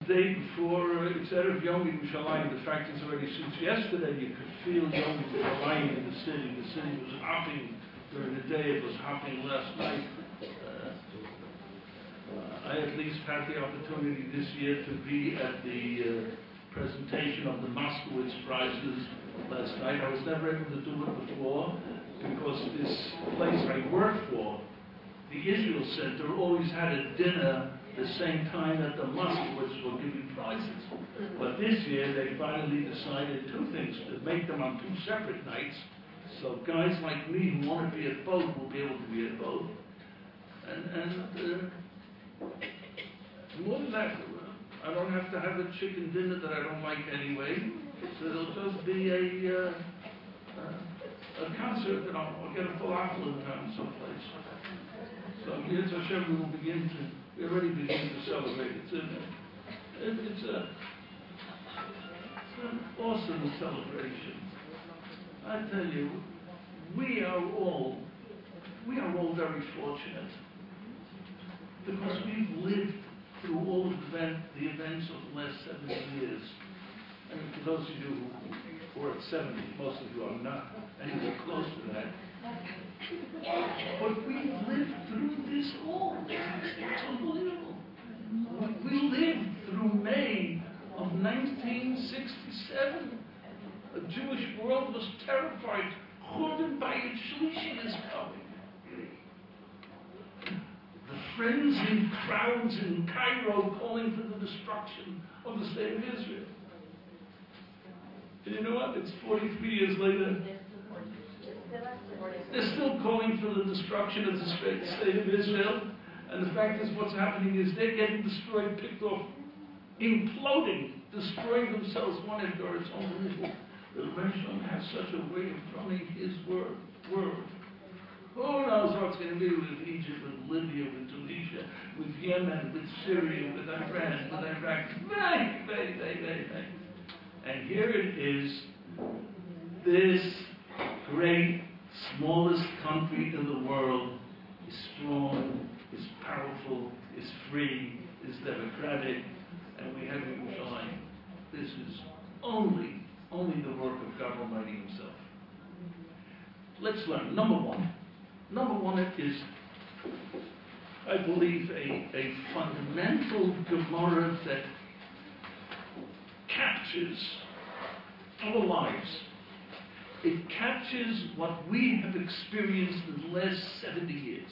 The day before, it's Erev Yom Yerushalayim. The fact is already since yesterday you could feel Yom Yerushalayim in the city. The city was hopping during the day. It was hopping last night. I at least had the opportunity this year to be at the presentation of the Moskowitz Prizes last night. I was never able to do it before because this place I work for, the Israel Center, always had a dinner the same time that the Moskowitz were giving prizes. But this year they finally decided two things, to make them on two separate nights. So guys like me who want to be at both will be able to be at both. And more than that, I don't have to have a chicken dinner that I don't like anyway. So it'll just be a concert that I'll get a falafel in town someplace. So Yetz Hashem, we will begin to. We already begin to celebrate. It's an awesome celebration. I tell you, we are all very fortunate because we've lived through all of the events of the last 70 years. I mean, for those of you who are at 70, most of you are not anywhere close to that. But we lived through this all. It's unbelievable. We lived through May of 1967. The Jewish world was terrified. Churban Bayit Shlishi is coming. The frenzied crowds in Cairo calling for the destruction of the state of Israel. And you know what? It's 43 years later. They're still calling for the destruction of the state of Israel. And the fact is, what's happening is they're getting destroyed, picked off, imploding, destroying themselves one after another. It's unbelievable. The Rebbe has such a way of running his word. Who knows what's going to be with Egypt, with Libya, with Tunisia, with Yemen, with Syria, with Iran, with Iraq. Very. And here it is, this great, smallest country in the world is strong, is powerful, is free, is democratic, and we have Yerushalayim. This is only the work of God Almighty Himself. Let's learn. Number one is, I believe, a fundamental Gemara that captures our lives. It captures what we have experienced in the last 70 years.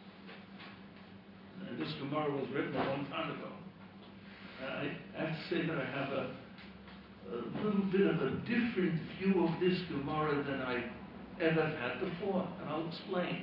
And this Gemara was written a long time ago. I have to say that I have a little bit of a different view of this Gemara than I ever had before, and I'll explain.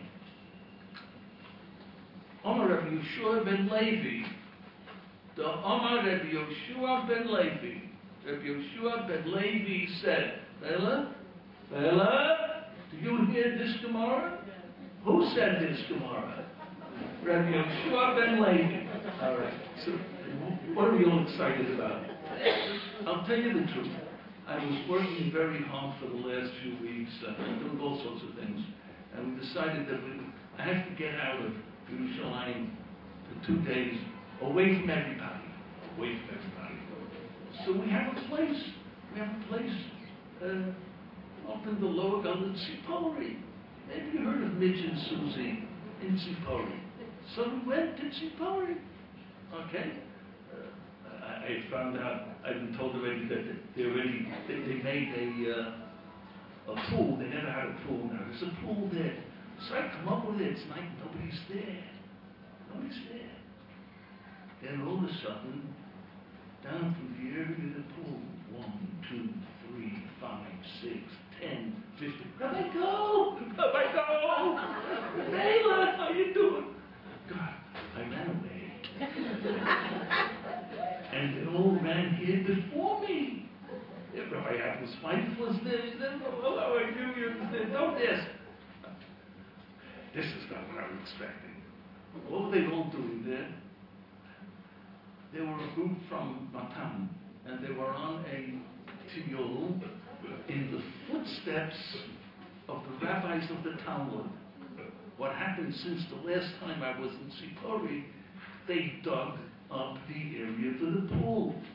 Omar Rabbi Yehoshua ben Levi, the Omar Rabbi Yehoshua ben Levi, Rabbi Yehoshua ben Levi said, Bela, do you hear this Gemara? Who said this Gemara? Rabbi Yehoshua ben Levi. All right. So, what are we all excited about? I'll tell you the truth. I was working very hard for the last few weeks, doing all sorts of things, and we decided that I have to get out of Yerushalayim for 2 days, away from everybody. So we have a place. Up in the lower Gullah, Tzipori. Maybe you heard of Mitch and Susie in Tzipori. So we went to Tzipori. Okay? I found out, I've been told already that they made a pool. They never had a pool now. There's a pool there. So I come up with it. It's night, nobody's there. Then all of a sudden, down from the area of the pool, 1, 2, 3, 5, 6, 10, 15. Rabbi, go! Bela, how you doing? God, I ran away. And they all ran here before me. If Rabbi Apple's wife was there, he said, "Oh, how are you?" Don't ask. This is not what I was expecting. What were they all doing there? They were a group from Matan, and they were on a tiyul in the footsteps of the rabbis of the Talmud. What happened since the last time I was in Tzipori, they dug up the area for the pool.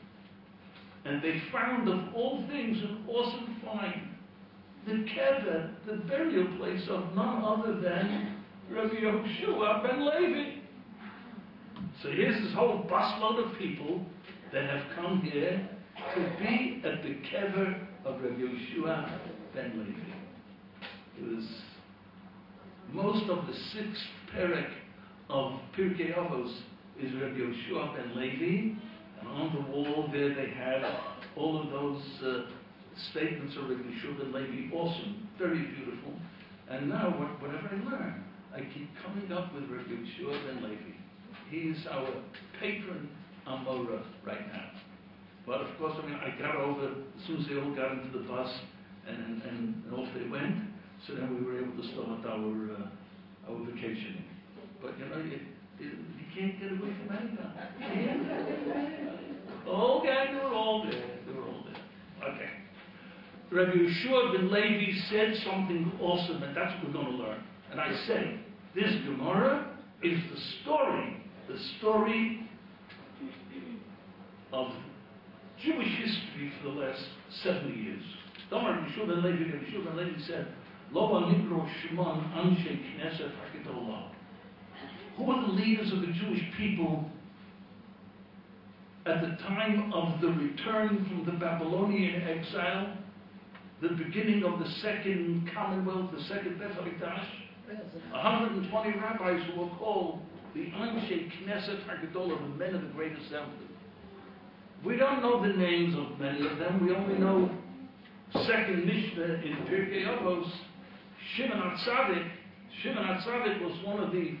And they found of all things an awesome find. The kever, the burial place of none other than Rabbi Yehoshua ben Levi. So here's this whole busload of people that have come here to be at the kever of Rabbi Yehoshua ben Levi. It was most of the sixth perek of Pirkei Avos is Rabbi Yehoshua ben Levi, and on the wall there they had all of those statements of Rabbi Yehoshua ben Levi. Awesome, very beautiful. And now, whatever I learn, I keep coming up with Rabbi Yehoshua ben Levi. He's our patron Amora right now. But of course, I mean, I got over, as soon as they all got into the bus, and off they went, so then we were able to start our vacationing. But you know, you can't get away from anything. Okay, they were all there. Okay. Rabbi Yehoshua ben Levi said something awesome, and that's what we're going to learn. And I say, this Gemara is the story of Jewish history for the last 70 years. Rabbi Yehoshua ben Levi said, Lo Nikro Shimon Anshe Knesset HaGedolah. Who are the leaders of the Jewish people at the time of the return from the Babylonian exile, the beginning of the second Commonwealth, the second Beth HaMikdash? 120 rabbis who were called the Anshe Knesset HaGedolah, the men of the Great Assembly. We don't know the names of many of them. We only know second Mishnah in Pirkei Avos, Shimon HaTzadik. Shimon HaTzadik was one of the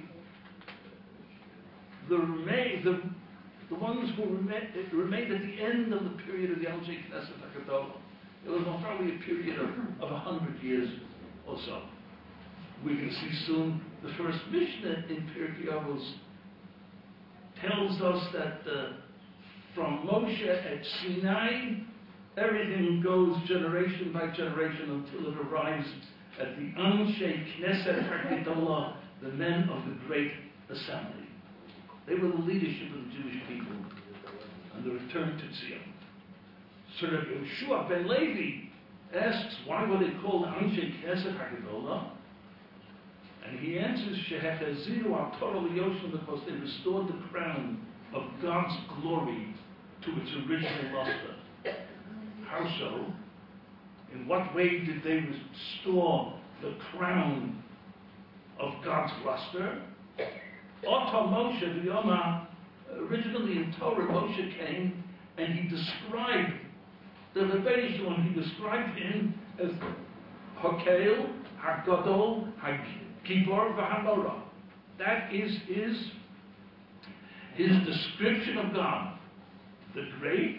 ones who remained at the end of the period of the Anshe Knesset HaGedolah. It was probably a period of 100 years or so. We can see soon the first Mishnah in Pirkei Avos tells us that from Moshe at Sinai, everything goes generation by generation until it arrives at the Anshe Knesset HaGedolah, the men of the Great Assembly. They were the leadership of the Jewish people and the return to Zion. So Rabbi Yehoshua ben Levi asks, why were they called Anshe Knesset HaGedolah? And he answers, Shehechaziru al Torah L'Yoshim, because they restored the crown of God's glory to its original luster. How so? In what way did they restore the crown of God's luster? Oto Moshe v'Yoma, originally in Torah, Moshe came and he described the Rebbeinu Shalom. He described him as Hakel, HaGadol, HaGibor v'Hamorah. That is his description of God. The great,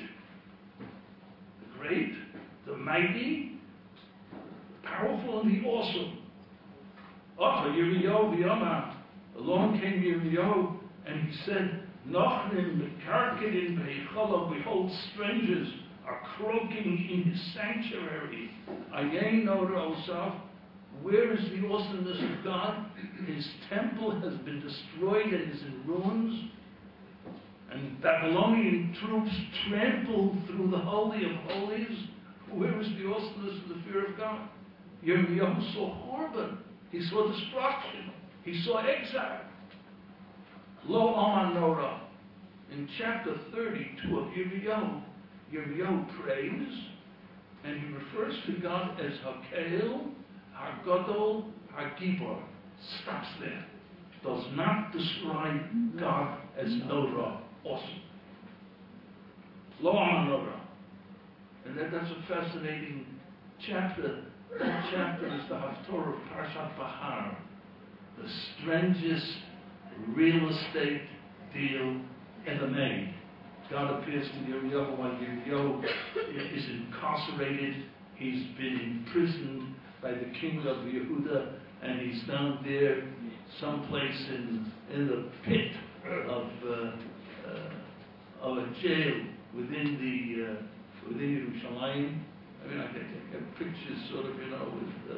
the mighty, the powerful, and the awesome. Oto Yirmiyahu v'Yoma. Along came Yirmiyahu, and he said, Nochnim mekarkedin b'Eicholav, behold, strangers are croaking in his sanctuary. Ayin Nora Osaf, where is the awesomeness of God? His temple has been destroyed and is in ruins. And Babylonian troops trampled through the Holy of Holies. Where is the awesomeness of the fear of God? Yirmiyahu saw Korban. He saw destruction. He saw exile. Lo Aman Nora. In chapter 32 of Yirmiyahu prays, and he refers to God as Hakel, HaGadol, HaGibor. Stops there. Does not describe God as Nora, awesome. Lo Aman Nora. And that's a fascinating chapter. That chapter is the Haftorah of Parshat Bahar. The strangest real estate deal ever made. God appears to Yirmiyahu while Yirmiyahu is incarcerated. He's been imprisoned by the king of Yehuda, and he's down there someplace in the pit of a jail within Yerushalayim. I mean, I get pictures sort of, with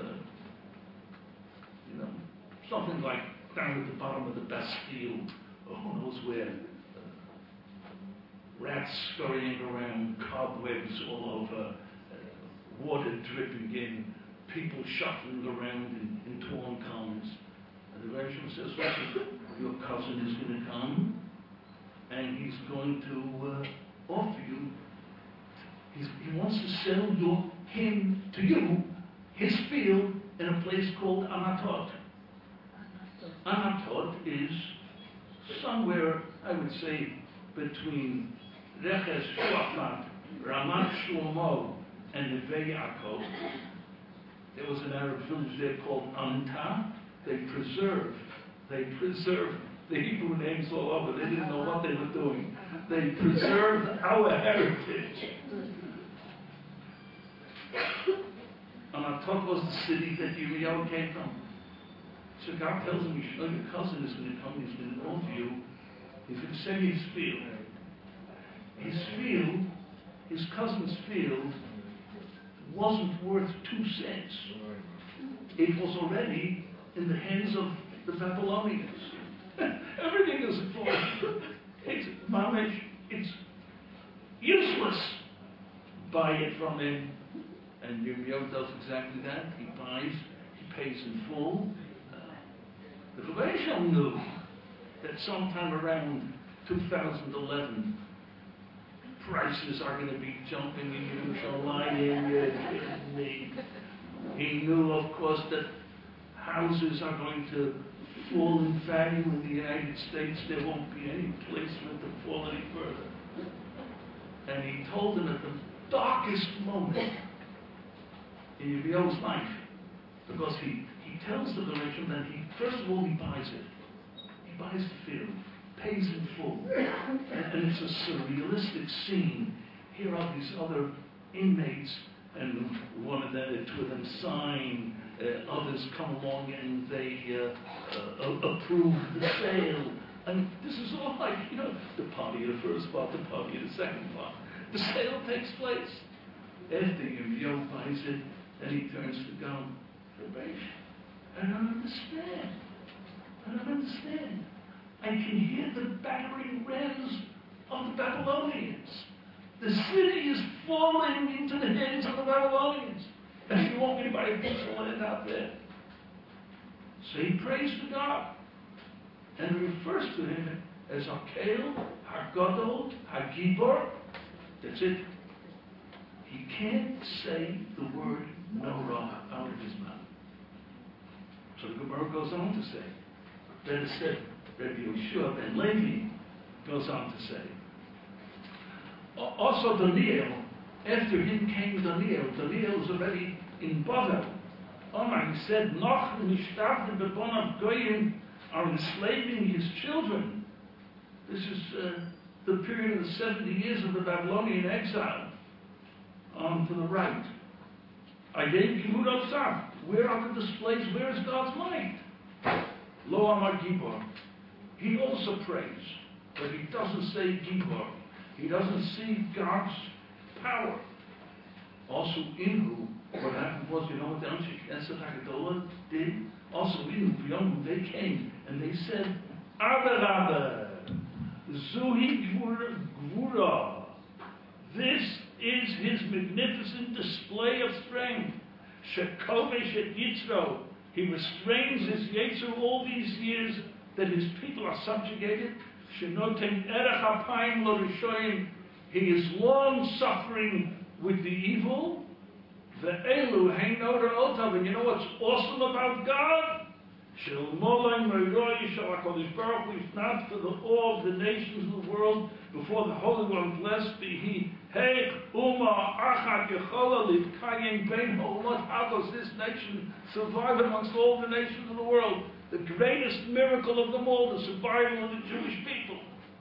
something like down at the bottom of the Bastille, or who knows where. rats scurrying around, cobwebs all over, water dripping in, people shuffling around in torn columns. And the Rebbe says, well, your cousin is going to come, and he's going to offer you, he wants to sell him to you, his field, in a place called Anatot. Anatot is somewhere, I would say, between Reches Shuafat, Ramat Shlomo, and Neve Yaakov. There was an Arab village there called Anta. They preserved the Hebrew names all over. They didn't know what they were doing. They preserved our heritage. Anatot was the city that Yirmiyahu came from. So God tells him, your cousin is going to come, he's going to offer you, he's going to send you his field. His field, his cousin's field, wasn't worth 2 cents. It was already in the hands of the Babylonians. Everything is important. It's mamish, it's useless. Buy it from him. And Yirmiyahu does exactly that. He buys, he pays in full. The Rebbe knew that sometime around 2011, prices are going to be jumping in Yerushalayim. He knew, of course, that houses are going to fall in value in the United States. There won't be any place for it to fall any further. And he told them at the darkest moment in Yirmiyahu's life, because he tells the Rebbe that first of all, he buys it. He buys the field, pays in full. And it's a surrealistic scene. Here are these other inmates, and two of them sign, others come along and they approve the sale. And this is all like, the party of the first part, the party of the second part. The sale takes place. After Yirmiyahu buys it, then he turns to God. I don't understand. I can hear the battering rams of the Babylonians. The city is falling into the hands of the Babylonians. And you want me to buy a piece of land out there? So he prays to God. And refers to him as Hakel, Hagadol, Hagibor. That's it. He can't say the word Norah out of his mouth. So the Gemara goes on to say, better said, Rabbi Yehoshua ben Levi goes on to say, also Daniel, after him came Daniel. Daniel was already in Bavel. He said, Noch nishtavte bebonav goyim are enslaving his children. This is the period of the 70 years of the Babylonian exile. To the right. I gave Kivud Osaf. Where are the displays? Where is God's might? Lo Amar Gibor. He also prays, but he doesn't say Gibor. He doesn't see God's power. Also, Inhu, what happened was, what the Anshe Knesset HaGadolah did? Also, Inhu, B'yom, they came and they said, Abba Zuhi Gvura. This is his magnificent display of strength. Shekovesh et Yitzro. He restrains his Yetzer all these years that his people are subjugated. Shenotem erech hapayim lo rishoyim. He is long suffering with the evil. Ve'elu hein noda otav. And you know what's awesome about God? Shel molayim ro'roy shel HaKadosh Baruch Hu, if not for the awe of the nations of the world, before the Holy One, blessed be He. Hey, Uma Achat Yechola Livkayim Bein Ha'umot. How does this nation survive amongst all the nations of the world? The greatest miracle of them all, the survival of the Jewish people.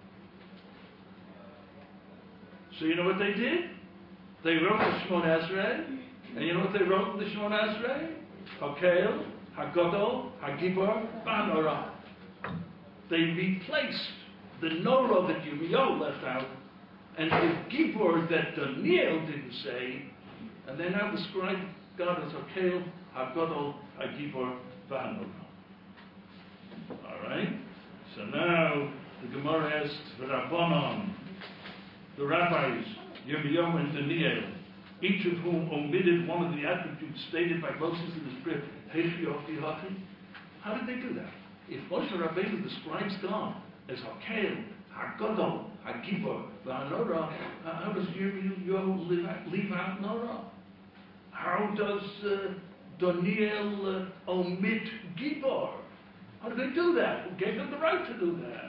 So you know what they did? They wrote the Shemon Esrei, and you know what they wrote in the Shemon Esrei? Hakel, Hagadol, Hagibor, Banora. They replaced the Norah that Yirmiyahu left out, and the Gibor that Daniel didn't say, and they now describe God as Hakel, Hagadol, Hagibor, Banora. All right? So now the Gemara asks, V'Rabbanon, the rabbis, Yirmiyahu and Daniel, each of whom omitted one of the attributes stated by Moses in his prayer, Heichi Ochti Hachi. How did they do that? If Moshe Rabbeinu describes God as Hakel, Hagadol, Hagibor, V'Hanora, how does Yirmiyahu leave out Nora? How does Daniel omit Gibor? How did they do that? Who gave them the right to do that?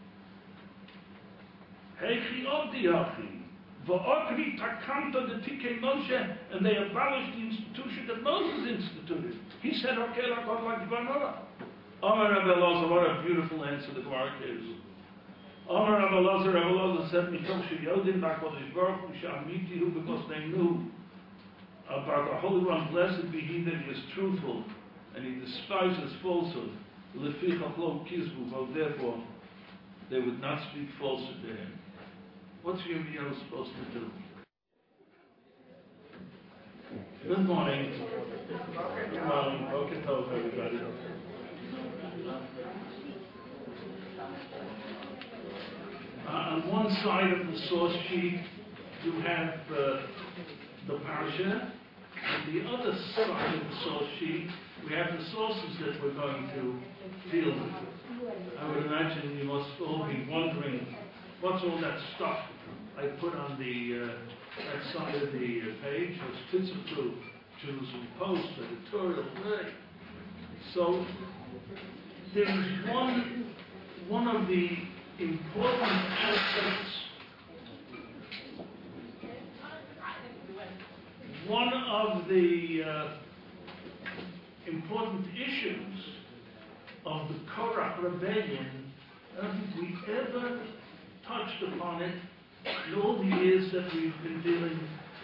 Heichi Ochti Hachi. V'okri takanta the Tikei Moshe, and they abolished the institution that Moses instituted. He said, "Okay, God like Vanora." Amar Rabbi Elazar, what a beautiful answer the Gemara gives. Amar Rabbi Elazar said, "Mitoch sheyodim b'Hakodesh Baruch Hu she'amitihu," because they knew about the Holy One. Blessed be He that He is truthful, and He despises falsehood. Lefichach lo kizbu, well, therefore they would not speak falsehood to Him. What's Yirmiyahu supposed to do? Good morning. Good morning. Boker Tov, everybody. On one side of the source sheet, you have the parasha. On the other side of the source sheet, we have the sources that we're going to deal with. I would imagine you must all be wondering, what's all that stuff I put on the that side of the page? It's Titzvah, Jerusalem Post, editorial. So there is one of the important aspects, one of the important issues of the Korach rebellion. I don't think we ever touched upon it in all the years that we've been dealing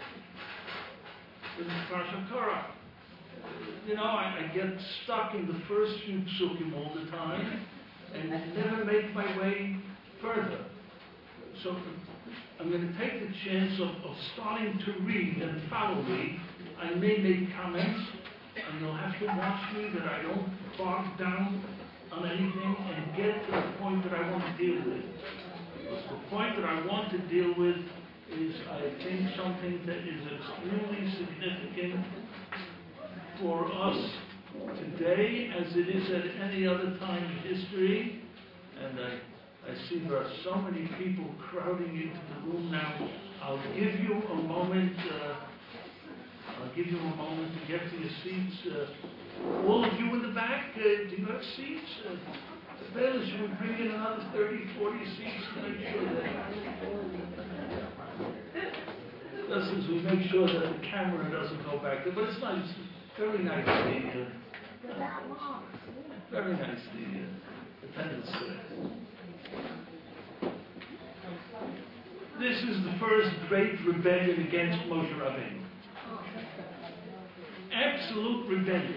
with Parshat Korach. You know, I get stuck in the first few psukim all the time and never make my way further. So I'm going to take the chance of starting to read and follow me. I may make comments, and you'll have to watch me that I don't bog down on anything and get to the point that I want to deal with. Because the point that I want to deal with is, I think, something that is extremely significant for us today as it is at any other time in history. And I see there are so many people crowding into the room now. I'll give you a moment to get to your seats. All of you in the back, do you have seats? Bailish, should we bring in another 30, 40 seats to make sure that... This is, we make sure that the camera doesn't go back there. But it's nice, very nice, very nice, the attendance there. This is the first great rebellion against Moshe Rabbeinu. Absolute rebellion.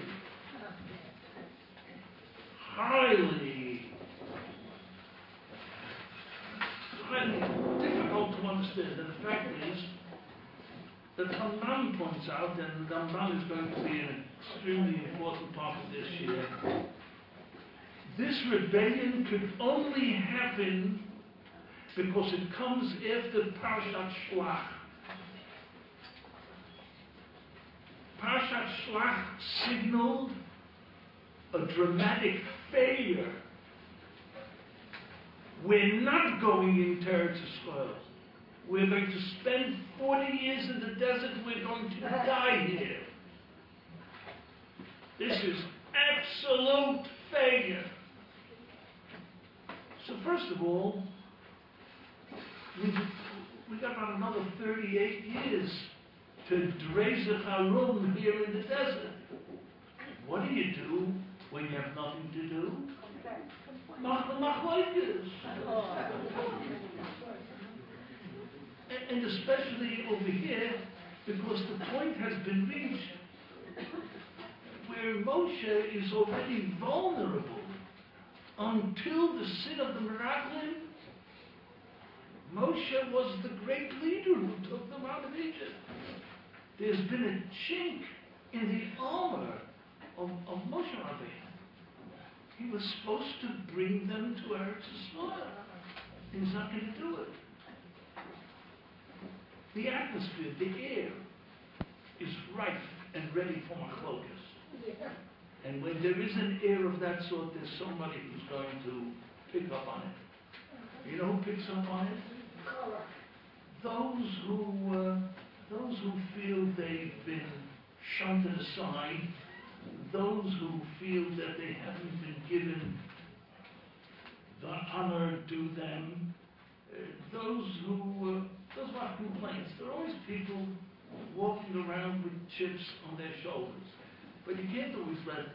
Highly difficult to understand. And the fact is that Haman points out, and the Haman is going to be an extremely important part of this year, this rebellion could only happen because it comes after Parashat Shlach. Parashat Shlach signaled a dramatic failure. We're not going into Eretz Yisrael. We're going to spend 40 years in the desert. We're going to die here. This is absolute failure. So first of all, we got about another 38 years to Drezach Harun here in the desert. What do you do when you have nothing to do? Machlokes. And especially over here, because the point has been reached where Moshe is already vulnerable. Until the sin of the Meraglim, Moshe was the great leader who took them out of Egypt. There's been a chink in the armor of Moshe Rabbeinu. He was supposed to bring them to Eretz Yisrael. He's not going to do it. The atmosphere, the air, is ripe and ready for machlokas. And when there is an air of that sort, there's somebody who's going to pick up on it. You know who picks up on it? Those who feel they've been shunted aside, those who feel that they haven't been given the honor due them, those who have complaints. There are always people walking around with chips on their shoulders. But you can't always let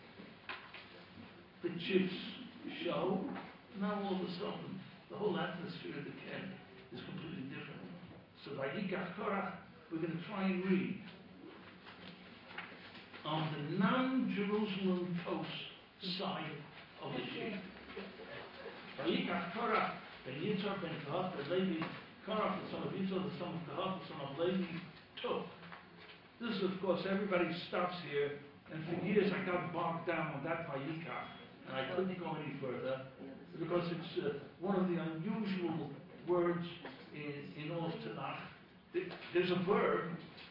the chips show. Now all of a sudden, the whole atmosphere of the camp is completely different. So Vayikach Korach, we're going to try and read. On the non-Jerusalem coast side of the sheep. Vayikach Korach, ben Yitzhak ben Kahat, ben Levi, Korach, the son of Yitzhak, the son of Kahat, the son of Levi, took. This is, of course, everybody stops here, and for years I got bogged down on that Vayikach, and I couldn't go any further, because it's one of the unusual words in all of Tanakh. There's a verb,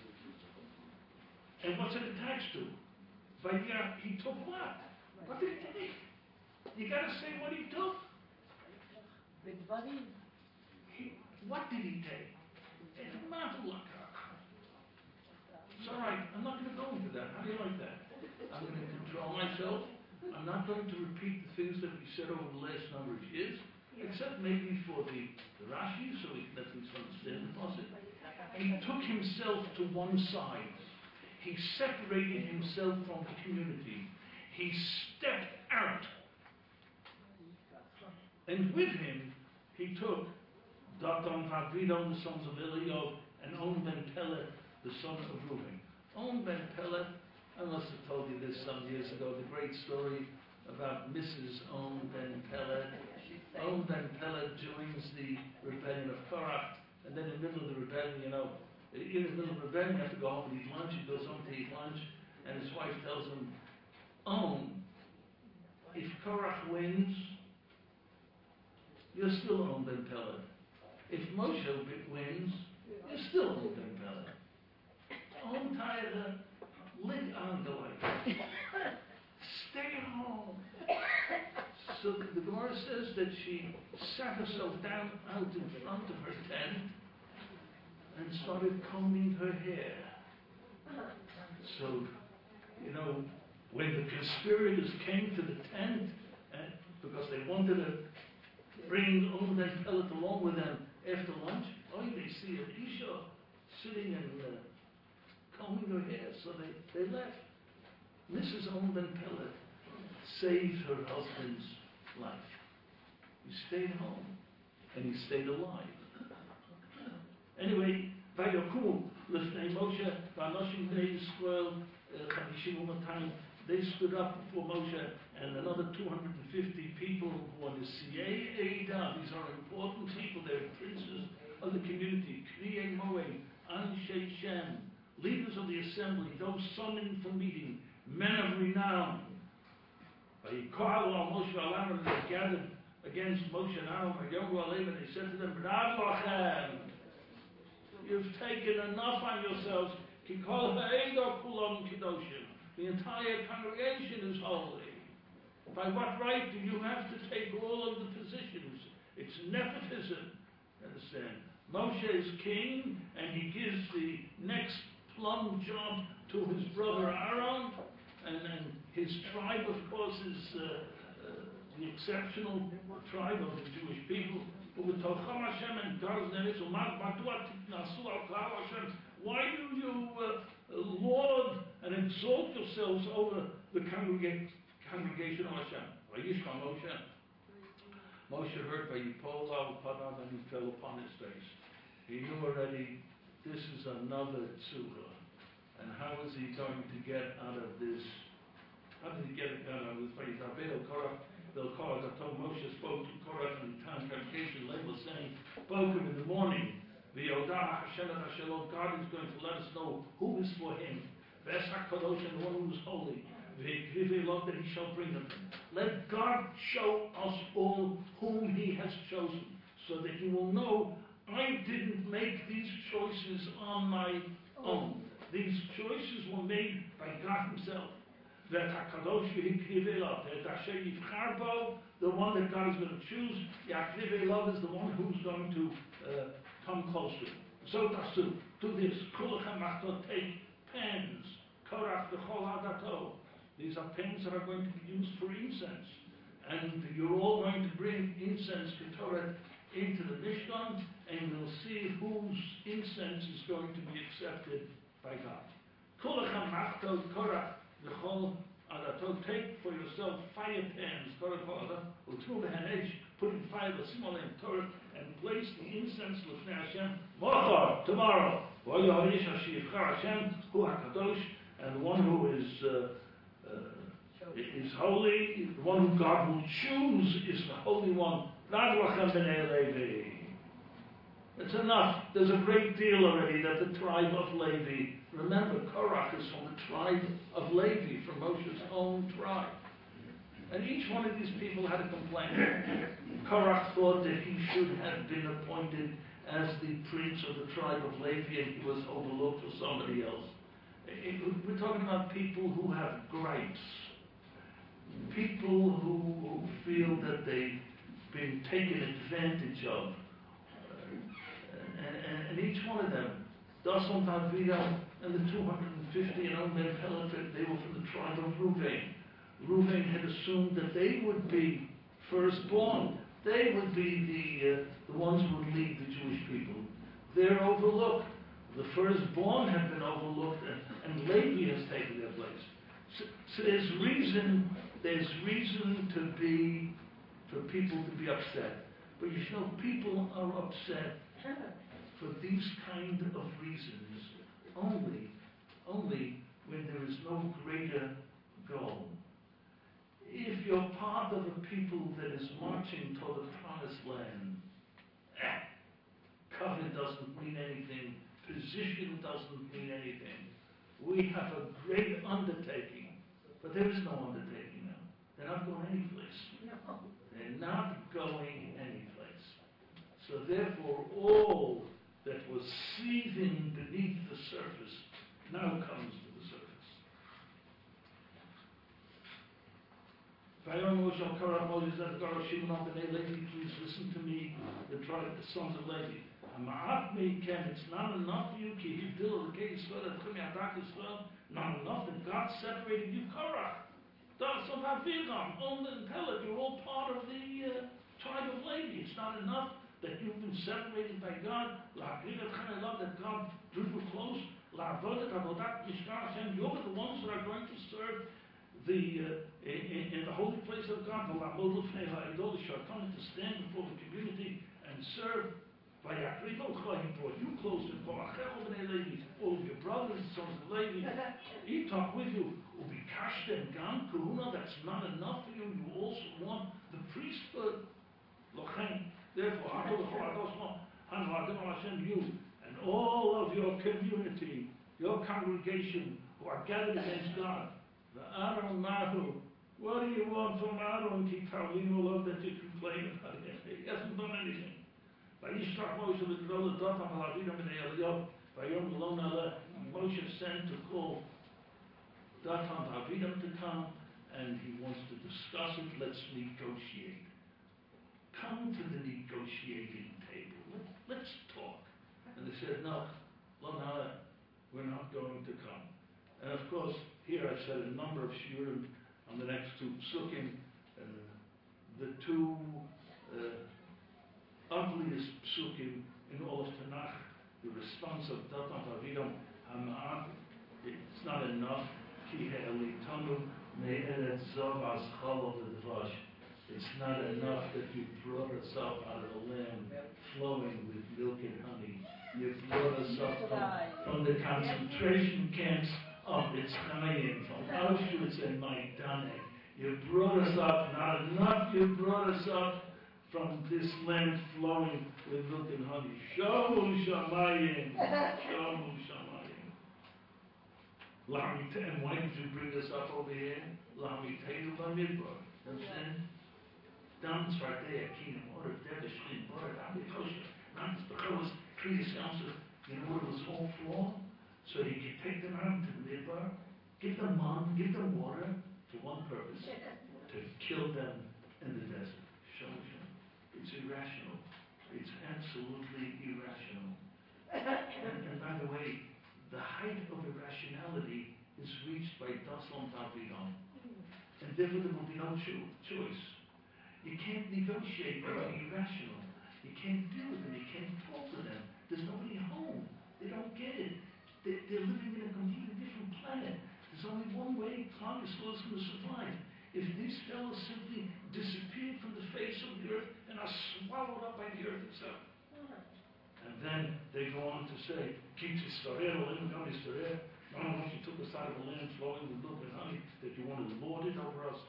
and what's it attached to? Vayikach, he took what? What did he take? You got to say what he took. What did he take? It's all right, I'm not going to go into that. How do you like that? I'm going to control myself. I'm not going to repeat the things that we said over the last number of years, except maybe for the Rashi, so we can at least understand the passage. He took himself to one side. He separated himself from the community. He stepped out. And with him, he took Datan Vagridon, the sons of Eliyav, and On ben Pelet, the son of Reuben. On ben Pelet, I must have told you this some years ago, the great story about Mrs. On ben Pelet. On ben Pelet joins the rebellion of Korach, and then in the middle of the rebellion, in the middle of the rebellion, you have to go home and eat lunch. He goes home to eat lunch, and his wife tells him, if Korach wins, you're still On ben Pelet. If Moshe wins, you're still On ben Pelet. On Tyler, lit on the light. Stay home. So the Gemara says that she sat herself down out in front of her tent and started combing her hair. So, when the conspirators came to the tent, because they wanted to bring On ben Pelet along with them after lunch, they see an Isha sitting and combing her hair, so they left. Mrs. On ben Pelet saved her husband's life. He stayed home, and he stayed alive. Anyway, Vayokum, Lifnei Moshe, Vanoshim Bnei Yisrael, Chadishim U'Matam, they stood up before Moshe, and another 250 people who are the Siyei Eidah. These are important people. They're princes of the community. Kriyei Moed, Anshei Shem, leaders of the assembly, those summoned for meeting, men of renown. They gathered against Moshe and Aaron, and they said to them, Rav Lachem, you've taken enough on yourselves. The entire congregation is holy. By what right do you have to take all of the positions? It's nepotism. Understand? Moshe is king, and he gives the next plum job to his brother Aaron, and his tribe, of course, is the exceptional tribe of the Jewish people. Why do you laud and exalt yourselves over the congregation of Hashem? Moshe heard Vayipol al-Panav, and he fell upon his face. He knew already this is another tzura. And how is he going to get out of this? How did he get out of this? Moshe spoke to Korach and the town congregation, label saying, spoke him in the morning. God is going to let us know who is for him. The one who is holy. That he shall bring them. Let God show us all whom he has chosen, so that he will know I didn't make these choices on my own. These choices were made by God Himself. That HaKadosh Yikriv Elav, that Asher Yivchar Bo, the one that God is going to choose, Yakriv Elav is the one who's going to come close to. So Tasu, do this. Kulachem Machtot, take pans. Korach V'chol Hadato. These are pans that are going to be used for incense. And you're all going to bring incense Ketoret into the Mishkan, and we'll see whose incense is going to be accepted by God. Kulachem Machtot, Korach V'chol Hadato, take for yourself fire pans, Korach V'chol Hadato, put in fire the small and Torah, and place the incense L'fnei Hashem, Mochor, tomorrow, V'yoharish HaShivchar Hashem, Hu HaKadosh, and the one who is holy, the one who God will choose is the Holy One, not Lachem B'nei Levi. It's enough. There's a great deal already that the tribe of Levi, remember, Korach is from the tribe of Levi, from Moshe's own tribe. And each one of these people had a complaint. Korach thought that he should have been appointed as the prince of the tribe of Levi, and he was overlooked for somebody else. We're talking about people who have gripes. People who feel that they've been taken advantage of. And each one of them, Dasan, Tavida, and the 250 and Omer Pelet, they were from the tribe of Reuven. Reuven had assumed that they would be firstborn. They would be the ones who would lead the Jewish people. They're overlooked. The firstborn have been overlooked, and Levi has taken their place. So there's reason for people to be upset. But you know, people are upset for these kind of reasons only when there is no greater goal. If you're part of a people that is marching toward the promised land, covenant doesn't mean anything, position doesn't mean anything. We have a great undertaking, but there is no undertaking now. They're not going anyplace. No. They're not going anyplace. So therefore, all that was seething beneath the surface now comes to the surface. Moses said, please listen to me, the sons of Levi. It's not enough for you, not enough that God separated you, Korach. You're all part of the tribe of Levi. It's not enough that you've been separated by God, that God drew you close, you're the ones that are going to serve in the holy place of God, coming to stand before the community and serve. He brought you close to all of your brothers and sons of Levi. He talked with you. That's not enough for you. You also want the priesthood. Therefore, you and all of your community, your congregation who are gathered against God, the Aaron Mahu, what do you want from Aaron? Keep telling you love that you complain about him. He hasn't done anything. Moshe sent to call Datan Aviram to come, and he wants to discuss it. Let's negotiate. Come to the negotiating table. Let's talk. And they said, no, we're not going to come. And of course, here I said a number of shiurim on the next two psukim. The two ugliest psukim in all of Tanakh, the response of Datan Aviram, it's not enough. It's not enough that you brought us up out of the land flowing with milk and honey. You brought us up from the concentration camps of Mitzrayim, from Auschwitz and Majdanek. You brought us up, not enough, you brought us up from this land flowing with milk and honey. Shomu Shamayim. Shomu Shamayim. And why did you bring us up over here? Lamiteinu Bamidbar. Understand? Dance right there, Kingdom order, Devishrin, Border, Amikosha. times the Chuvas Kriyas Yamsuf, you know what it was all for? So he could take them out to the midbar, give them man, give them water, for one purpose, to kill them in the desert. It's irrational. It's absolutely irrational. And by the way, the height of irrationality is reached by Daslam Tavidon. And therefore there will be no choice. You can't negotiate with the irrational. You can't deal with them. You can't talk to them. There's nobody home. They don't get it. They're living in a completely different planet. There's only one way Clark is going to survive. If these fellows simply disappeared from the face of the earth and are swallowed up by the earth itself. And then they go on to say, Keep once you took us out of a land flowing with milk and honey, that you wanted to lord it over us.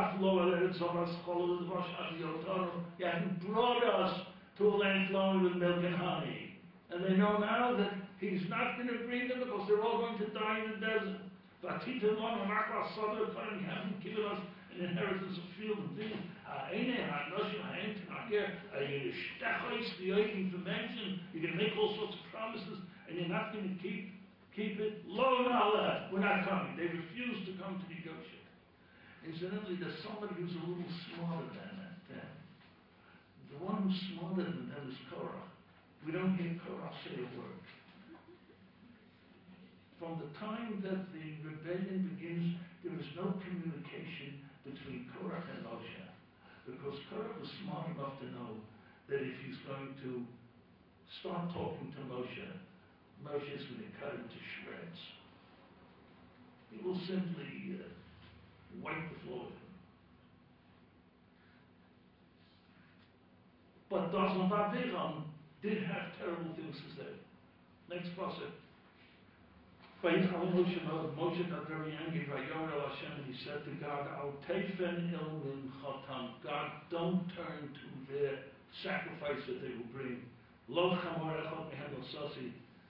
You haven't brought us to a land flowing with milk and honey. And they know now that he's not going to bring them because they're all going to die in the desert. You haven't given us an inheritance of field and vineyard. You're going to make all sorts of promises and you're not going to keep it. Lo nala, we're not coming. They refuse to come to negotiate. Incidentally, there's somebody who's a little smarter than them. The one who's smarter than them is Korah. We don't hear Korah say a word. From the time that the rebellion begins, there is no communication between Korah and Moshe. Because Korah was smart enough to know that if he's going to start talking to Moshe, Moshe is going to cut him to shreds. He will simply wipe the floor with him. But Dazon Vaviram did have terrible things to say. Next passage. Moshe got very angry by Yomer Hashem, and he said to God, Al Teifen Il Min Chotam, God, don't turn to their sacrifice that they will bring. Lo Chamor Echot Mehem Sasi.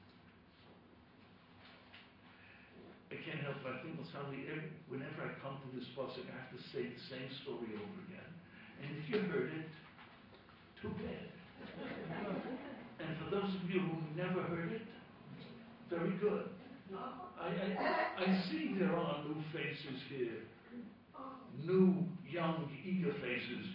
I can't help but I think whenever I come to this pasuk, I have to say the same story over again. And if you heard it, too bad. And for those of you who never heard it, very good. I see there are new faces here. New, young, eager faces.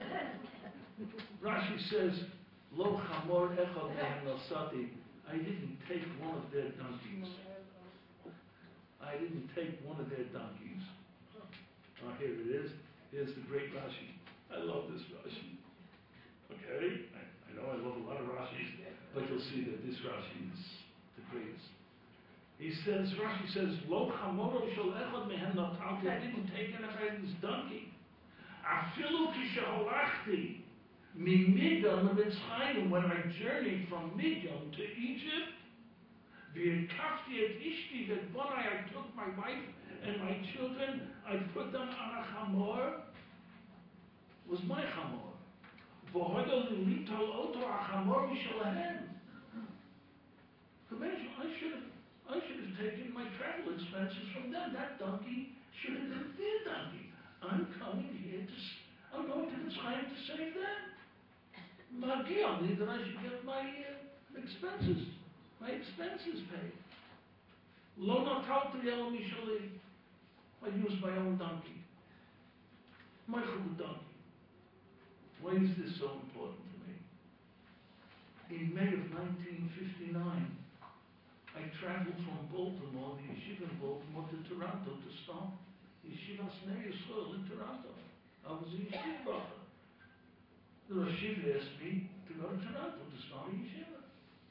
Rashi says, Lo chamor echad mehem nosati. I didn't take one of their donkeys. I didn't take one of their donkeys. Here it is. Here's the great Rashi. I love this Rashi. Okay? I know I love a lot of Rashis, but you'll see that this Rashi is the greatest. He says, Rashi says, Lo chamoro shel echad mehem natalti. I didn't take anybody's donkey. Afilu kishalachti mimidyam leMitzrayim, when I journeyed from Midian to Egypt, v'yekafti et ishti, that one I took my wife and my children, I put them on a chamor, was my chamor. V'hodol litol oto a chamor mishalahem. Imagine, I should have taken my travel expenses from them. That donkey should have been their donkey. I'm coming here I'm going to Mitzrayim to save them. Magiya me that I should get my expenses paid. Lo natalti el mishali. I used my own donkey. My donkey. Why is this so important to me? In May of 1959, I traveled from Baltimore, the yeshiva in Baltimore, to Toronto to start Yeshiva Snei Yisrael in Toronto. I was a yeshiva brother. The yeshiva asked me to go to Toronto to start a yeshiva.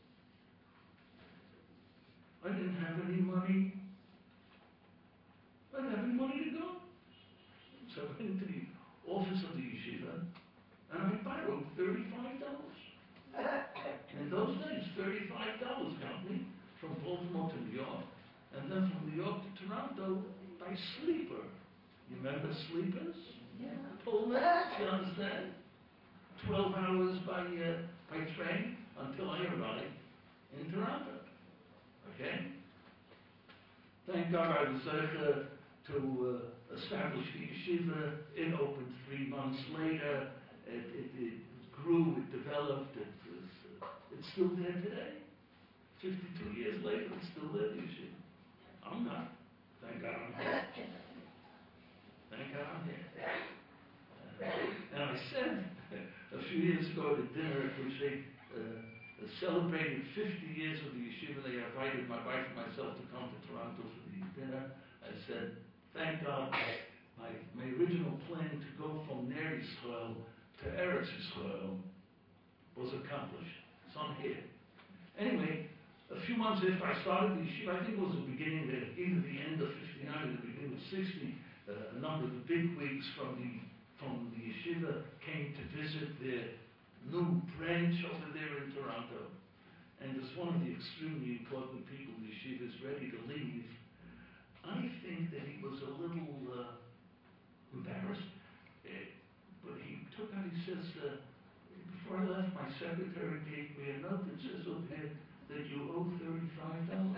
I didn't have any money. I didn't have any money to go. So I went to the office of the yeshiva and I borrowed $35. In those days, $35 got me from Baltimore to New York, and then from New York to Toronto by sleeper. You remember sleepers? Yeah. Pullman, you understand? 12 hours by train until I arrived in Toronto. Okay? Thank God I was there to establish the yeshiva. It opened 3 months later. It grew, it developed, it It's still there today. 52 years later, it's still there, the yeshiva. I'm not. Thank God I'm here. Thank God I'm here. And I said a few years ago at a dinner at which they celebrated 50 years of the yeshiva, they invited my wife and myself to come to Toronto for the dinner. I said, thank God, my original plan to go from Ner Yisrael to Eretz Yisrael was accomplished. So I'm here. Anyway, a few months after I started the yeshiva, I think it was the beginning, either the end of 59 or the beginning of 60, a number of the bigwigs from the yeshiva came to visit their new branch over there in Toronto. And as one of the extremely important people in the yeshiva is ready to leave, I think that he was a little embarrassed. But he took out, he says, before I left, my secretary gave me a note that says over here that you owe $35.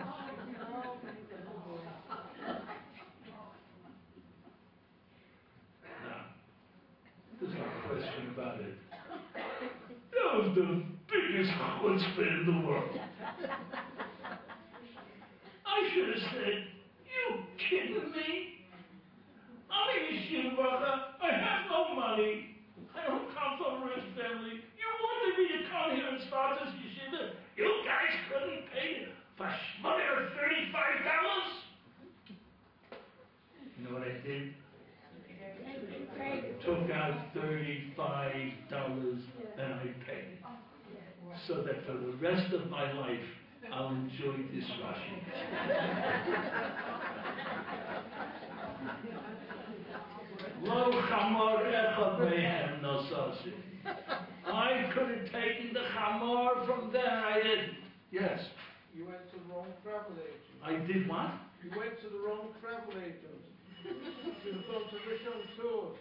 Now, there's no question about it. That was the biggest chutzpah in the world. I should have said, you kidding me? I'm a yeshiva bracha. I have no money. I don't come from a rich family. You wanted me to come here and start this yeshiva? You guys couldn't pay for $35? You know what I did? Took out $35 and I paid it. So that for the rest of my life, I'll enjoy this Rashi. Lo chamor echad mehem nosasi. I could have taken the chamor from there. I didn't. Yes. You went to the wrong travel agent. I did what? You went to the wrong travel agent. You should have gone to Rishon Tours.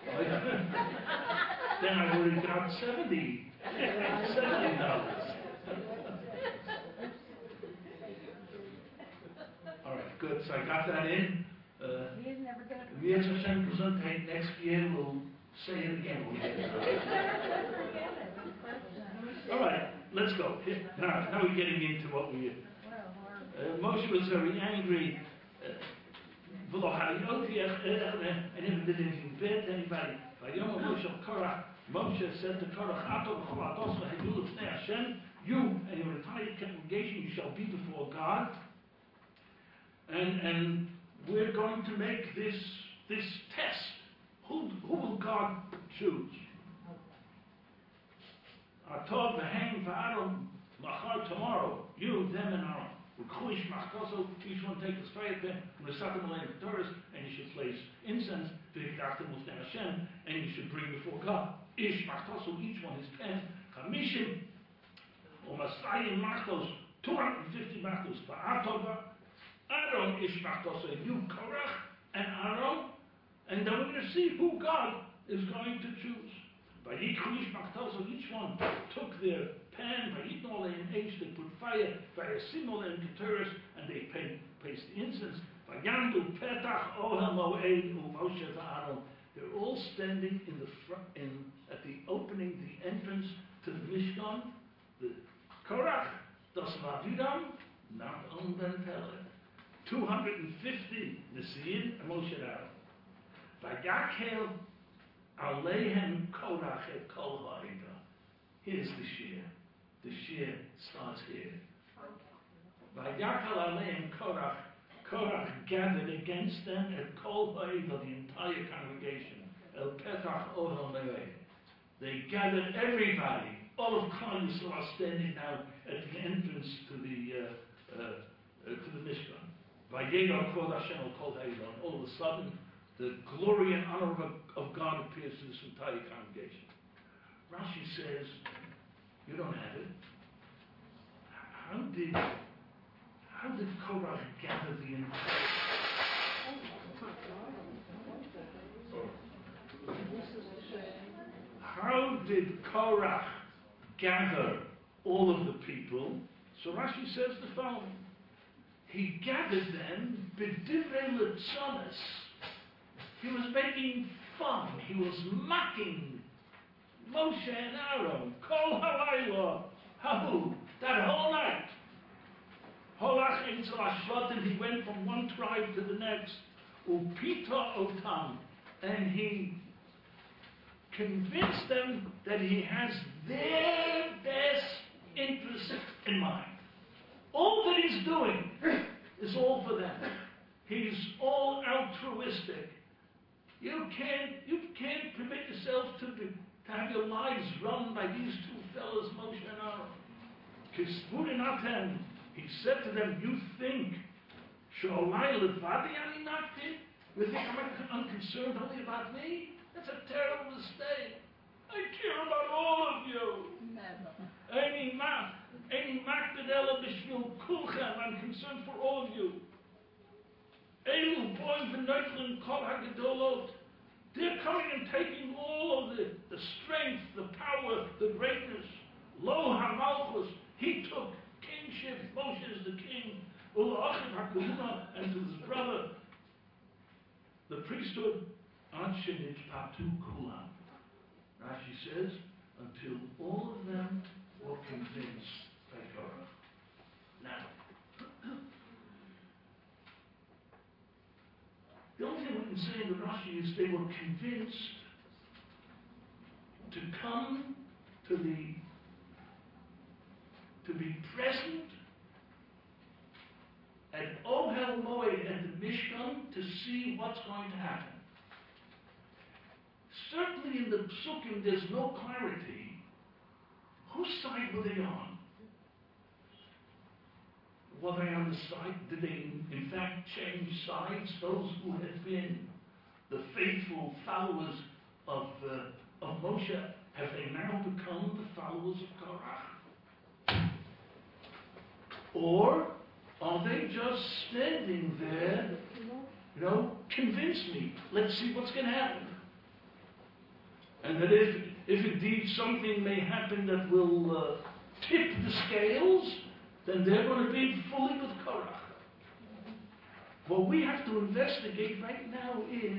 Then I would have got $70. All right, good. So I got that in. Mirz Hashem Gesundheit. Next year we'll say it again. All right, let's go. Now we're getting into what we. Moshe was very angry. I never did anything bad to anybody. Moshe said to Korach, you and your entire congregation, you shall be before God. And we're going to make this test. Who will God choose? Atov v'hem v'arom machar tomorrow. You, them, and Aaron. Each one take the fire pen and the Satan Torah, and you should place incense to Hashem, and you should bring before God. Each one his pen. Chamishim or Masayim machtos, 250 machtos. Va'atov Aaron ish machtos, you Korach and Aaron, and then we're going to see who God is going to choose. Each one took their pan, they put fire, and they placed incense. They're all standing in the front, at the opening, the entrance to the Mishkan. The Korach, das Aviram, not on Ben Pelet. 250 Nesiim and Moshe Aaron. Vayakel Aleihem Korach et Kol Ha'ida. Here's the Shir. The Shir starts here. Vayakal Aleihem Korach. Korach gathered against them at Kol Ha'ida, the entire congregation. El Petach Ohel Me'eh. They gathered everybody. All of Klal Yisrael are standing now at the entrance to the Mishkan. Vayedar Kol Hashem El Kol Ha'ida. And all of a sudden, the glory and honor of God appears to this entire congregation. Rashi says, you don't have it. How did Korach gather the entire? How did Korach gather all of the people? So Rashi says the following: he gathered them b'divrei litzonos. He was making fun. He was mocking Moshe and Aaron. Kol halayla Hahu, that whole night, Holach Eitzel Ashvatim, he went from one tribe to the next, Upita Otam, and he convinced them that he has their best interest in mind. All that he's doing is all for them. He's all altruistic. You can't permit yourself to have your lives run by these two fellows, Moshe and Aaron. Kisvurin, he said to them, you think, Sholai Levadi Ani Nakti? You think I'm unconcerned only about me? That's a terrible mistake. I care about all of you. Any Makdadela Bishvil Kulchem, I'm concerned for all of you. Elu Boim V'Neuchlin Kol HaGedolot. They're coming and taking all of the strength, the power, the greatness. Lo HaMalchus, he took kingship, Moshe is the king. Ula Achim HaKahuna, and to his brother, the priesthood. Anshinich Patu Kulam. Rashi says, until all of them were convinced by Korach. Now, the only thing we can say in the Rashi is they were convinced to come to be present at Ohel Moed and the Mishkan to see what's going to happen. Certainly in the Psukim there's no clarity. Whose side were they on? Were they on the side? Did they in fact change sides? Those who had been the faithful followers of Moshe, have they now become the followers of Korach? Or are they just standing there, convince me, let's see what's going to happen? And that if indeed something may happen that will tip the scales, then they're going to be fully with Korach. What we have to investigate right now is,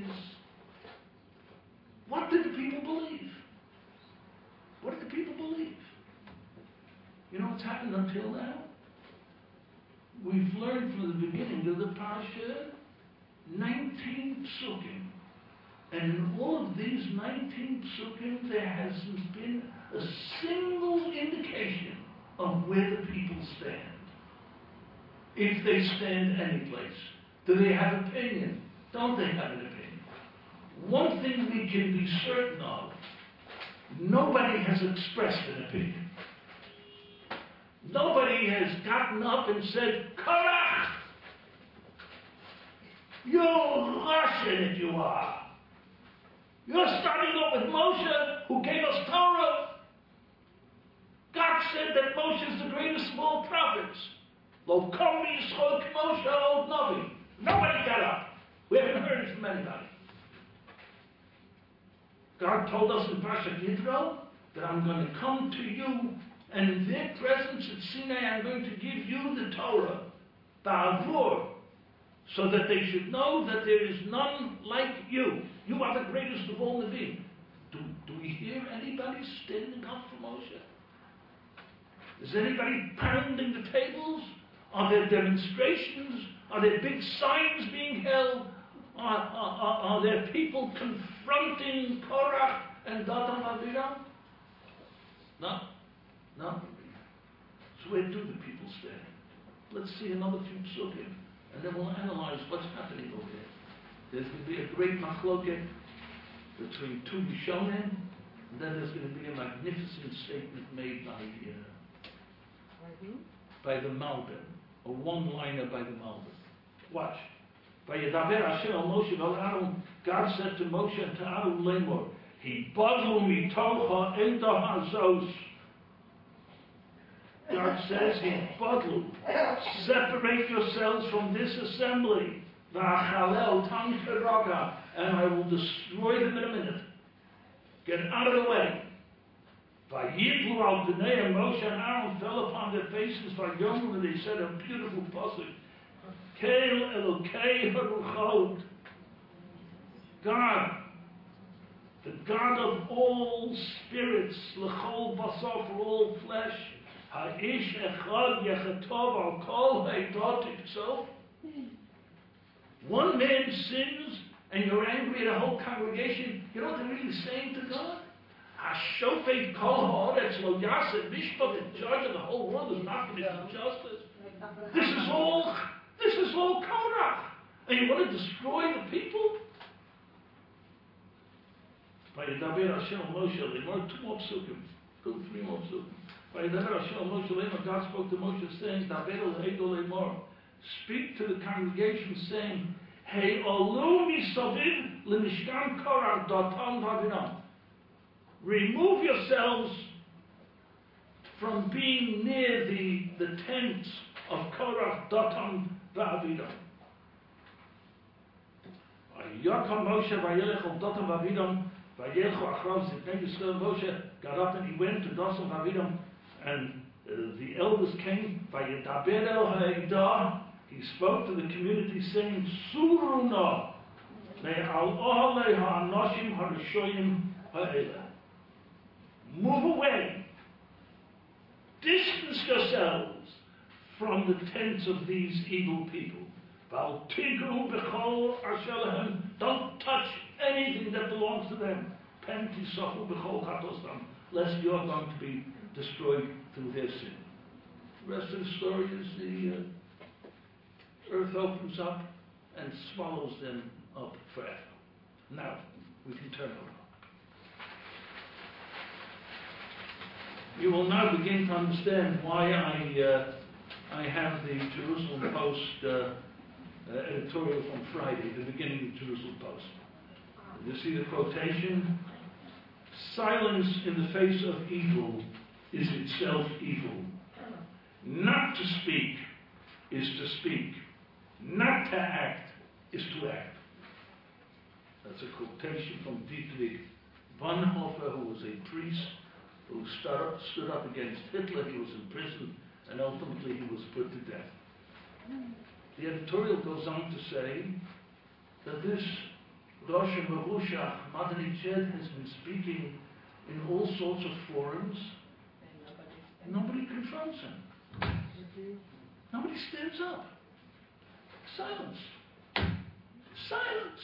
what did the people believe? What did the people believe? You know what's happened until now? We've learned from the beginning of the Parsha 19 psukim. And in all of these 19 psukim, there hasn't been a single indication of where the people stand. If they stand any place. Do they have opinion? Don't they have an opinion? One thing we can be certain of, nobody has expressed an opinion. Nobody has gotten up and said, Korach! You Russian if you are. You're starting off with Moshe, who gave us Torah. God said that Moshe is the greatest of all prophets. Lo kom yishchok Moshe old Navi. Nobody got up. We haven't heard it from anybody. God told us in Parshat Yitro that I'm going to come to you, and in their presence at Sinai I'm going to give you the Torah, Ba'avur, so that they should know that there is none like you. You are the greatest of all Nevi'im. Do we hear anybody standing up for Moshe? Is anybody pounding the tables? Are there demonstrations? Are there big signs being held? Are there people confronting Korach and Dathan Aviram? No. So where do the people stand? Let's see another few psukim, and then we'll analyze what's happening over there. There's going to be a great machloket between two Rishonim, and then there's going to be a magnificent statement made by the Malbim, a one-liner by the Malbim. Watch. By Yedaber Hashem al Moshe vel Aaron, God said to Moshe and to Aaron Lemor, Hibadlu mitocha enda hazos. God says, Hibadlu, separate yourselves from this assembly. V'achalel tam keraga, and I will destroy them in a minute. Get out of the way. Vayiplu al b'nei, and Moshe and Aaron fell upon their faces. Vayomru, and they said a beautiful pasuk. Kel Elokei Haruchot. God, the God of all spirits, L'chol basar, for all flesh, Ha'ish echad yechatov al kol ha'idot himself. One man sins and you're angry at a whole congregation. You know what they're really saying to God? Hashofet kol ha'aretz lo yaseh mishpat, the judge of the whole world is not going to do justice. This is all Korach. And you want to destroy the people? Vayedaber Hashem al Moshe lemor, 2 more psukim, 3 more psukim. Vayedaber Hashem al Moshe lemor, God spoke to Moshe saying, Daber el heido lemor, speak to the congregation saying, Hey olu misaviv lemishkan Korach datam vavinam. Remove yourselves from being near the tents of Korach, Datam, Va'avidam. Yakam Moshe vayelech al Datam Va'avidam, vayelchu achrav zitnei Yisrael. Moshe got up and he went to Datam Va'avidam, and the elders came. Vayedaber el ha'edah. He spoke to the community saying, Suruna me'al ohalei ha'anoshim ha'rishoyim ha'elah. Move away. Distance yourselves from the tents of these evil people. Don't touch anything that belongs to them. Lest you're going to be destroyed through their sin. The rest of the story is the earth opens up and swallows them up forever. Now, we can turn over. You will now begin to understand why I have the Jerusalem Post editorial from Friday, the beginning of the Jerusalem Post. You see the quotation? Silence in the face of evil is itself evil. Not to speak is to speak. Not to act is to act. That's a quotation from Dietrich Bonhoeffer, who was a priest who stood up against Hitler. He was in prison, and ultimately he was put to death. The editorial goes on to say that this Rosh Marushach Madanichad has been speaking in all sorts of forums, and nobody confronts him. Nobody stands up. Silence. Silence.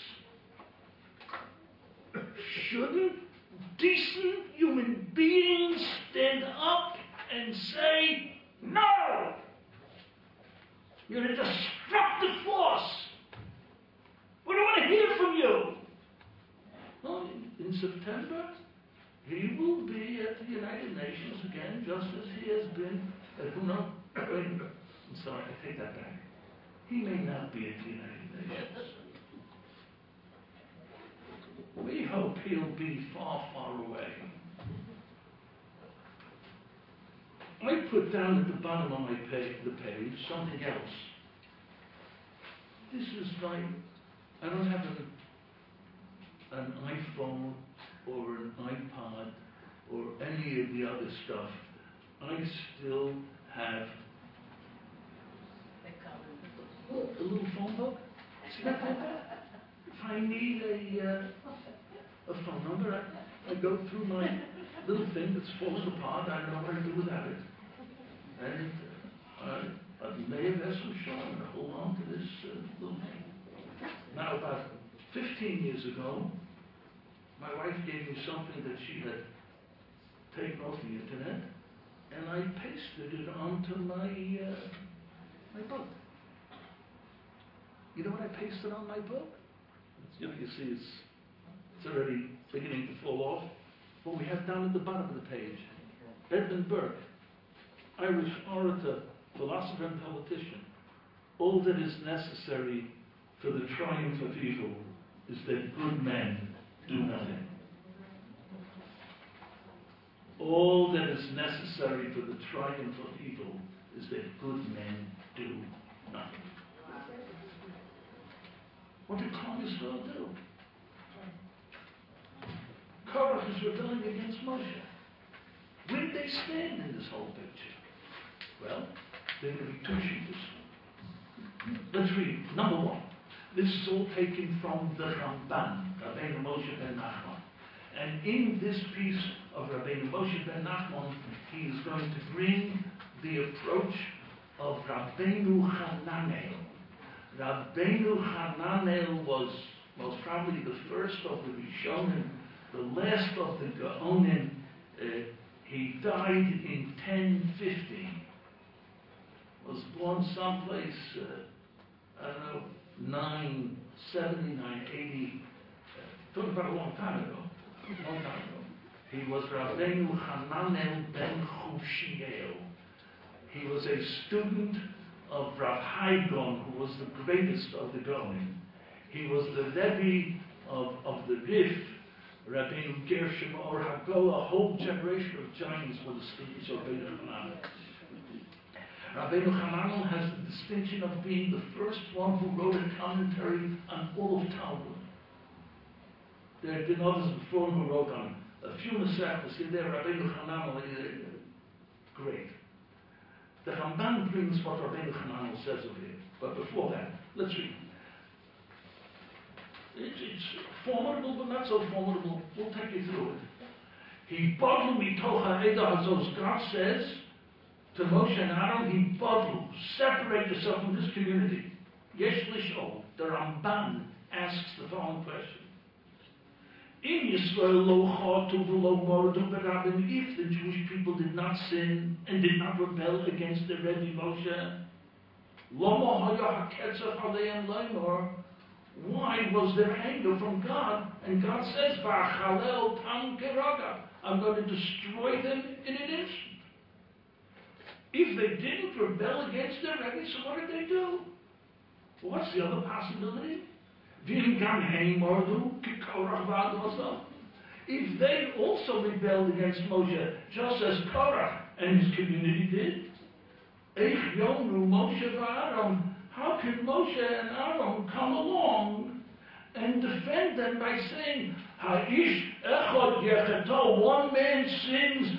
Shouldn't decent human beings stand up and say, no! You're a destructive force. We don't want to hear from you. Well, in September, he will be at the United Nations again, just as he has been at I'm sorry, I take that back. He may not be at the United Nations. We hope he'll be far, far away. I put down at the bottom of the page something else. This is like, I don't have an iPhone or an iPod or any of the other stuff. I still have a little phone book. See that phone book? If I need a phone number, I go through my little thing that's falling apart. I know what to do without it. And I may have had some showing to hold on to this little thing. Now, about 15 years ago, my wife gave me something that she had taken off the internet, and I pasted it onto my book. You know what I pasted on my book? You see, it's already beginning to fall off. What we have down at the bottom of the page: Edmund Burke, Irish orator, philosopher, and politician. All that is necessary for the triumph of evil is that good men do nothing. All that is necessary for the triumph of evil is that good men do nothing. What did Klal Yisrael do? Korach is rebelling against Moshe. Where did they stand in this whole picture? Well, there are going to be two sheets. Let's read. Number one. This is all taken from the Ramban, Rabbeinu Moshe ben Nachman. And in this piece of Rabbeinu Moshe ben Nachman, he is going to bring the approach of Rabbeinu Hananel. Rabbeinu Hananel was most probably the first of the Rishonim, the last of the Gaonim. He died in 1050. Was born someplace, I don't know, 970, 980. Talking about a long time ago. He was Rabbeinu Hananel ben Chushiel. He was a student of Rav Haigon, who was the greatest of the Gaonim. He was the Rebbe of the Rif, Rabbeinu Gershom or Hagolah. A whole generation of giants were the students of Rabbeinu Hananel. Rabbeinu Hananel has the distinction of being the first one who wrote a commentary on all of Talmud. There have been others before him who wrote on a few Masechtas. Here, there, Rabbeinu Hananel, great. The Ramban brings what Rabbeinu Hananel says of it. But before that, let's read. It's formidable, but not so formidable. We'll take you through it. He bodlu mitoch ha'eda hazos. God says to Moshe and Aaron, he bodlu, separate yourself from this community. Yesh lishol. The Ramban asks the following question. In Yisrael lo chatu v'lo mordu berabim, if the Jewish people did not sin and did not rebel against their Rebbe Moshe, loma haya haketzav aleim leimor, why was there anger from God? And God says, v'achalel tam keraga, I'm going to destroy them in an instant. If they didn't rebel against their Rebbe, so what did they do? What's the other possibility? If they also rebelled against Moshe, just as Korach and his community did, how can Moshe and Aaron come along and defend them by saying, one man sins,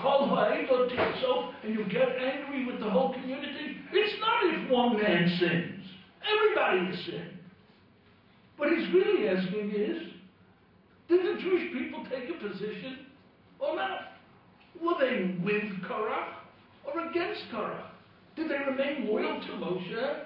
and you get angry with the whole community? It's not if one man sins. Everybody has sinned. What he's really asking is, did the Jewish people take a position or not? Were they with Korach or against Korach? Did they remain loyal to Moshe?